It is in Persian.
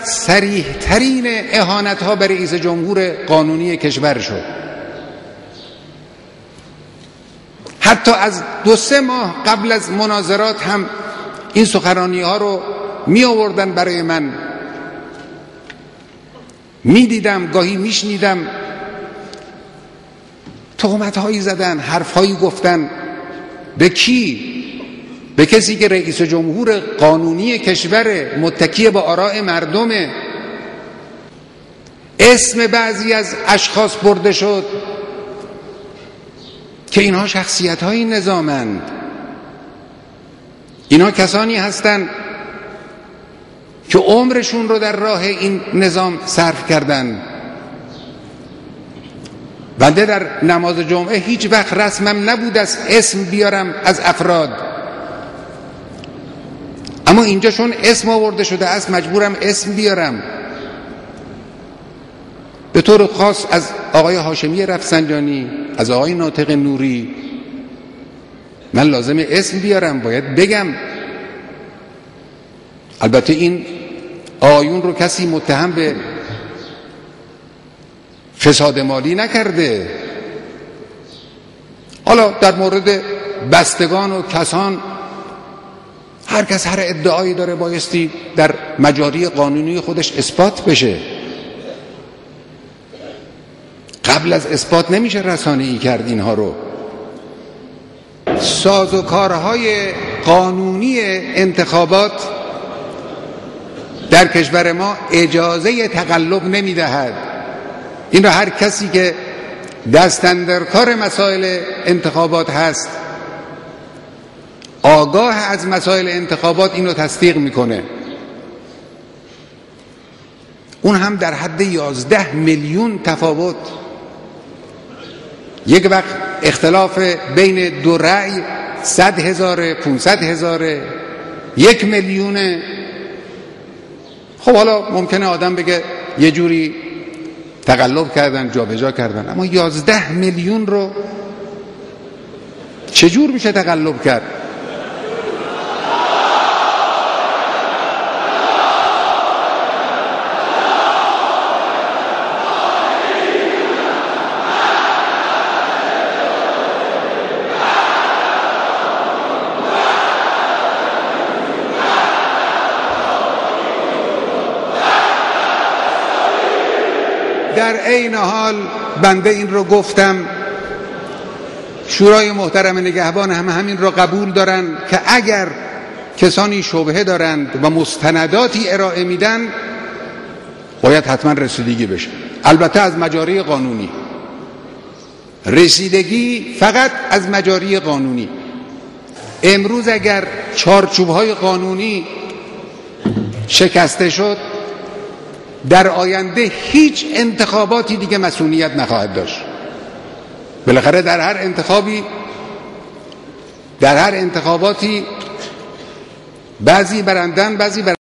صریح ترین اهانت ها به رئیس جمهور قانونی کشور شد. حتی از 2-3 ماه قبل از مناظرات هم این سخنرانی ها رو می آوردن برای من، می دیدم، گاهی می شنیدم، تهمت هایی زدن، حرف هایی گفتن. به کی؟ به کسی که رئیس جمهور قانونی کشور، متکی به آراء مردمه. اسم بعضی از اشخاص برده شد که اینها شخصیت های نظامند، اینها کسانی هستند که عمرشون رو در راه این نظام صرف کردن. بنده در نماز جمعه هیچ وقت رسمم نبود از اسم بیارم از افراد، اما اینجا چون اسم آورده شده است مجبورم اسم بیارم. به طور خاص از آقای هاشمی رفسنجانی، از آقای ناطق نوری من لازم اسم بیارم، باید بگم. البته این آیون رو کسی متهم به فساد مالی نکرده. حالا در مورد بستگان و کسان هر کس هر ادعایی داره، بایستی در مجاری قانونی خودش اثبات بشه. قبل از اثبات نمیشه رسانه‌ای کرد اینها رو. سازوکارهای قانونی انتخابات در کشور ما اجازه تقلب نمیدهد. این را هر کسی که دست اندر کار مسائل انتخابات هست، آگاه از مسائل انتخابات، اینو تصدیق میکنه. اون هم در حد 11 میلیون تفاوت. یک وقت اختلاف بین دو رأی 100,000 500,000 1 میلیونه. خب حالا ممکنه آدم بگه یه جوری تقلب کردن، جابجا کردن، اما 11 میلیون رو چجور میشه تقلب کرد؟ در عین حال بنده این رو گفتم، شورای محترم نگهبان هم همین رو قبول دارن که اگر کسانی شبهه دارند و مستنداتی ارائه میدن باید حتما رسیدگی بشه، البته از مجاری قانونی. رسیدگی فقط از مجاری قانونی. امروز اگر چارچوب‌های قانونی شکسته شد، در آینده هیچ انتخاباتی دیگه مسئولیت نخواهد داشت. بالاخره در هر انتخاباتی بعضی برندن، بعضی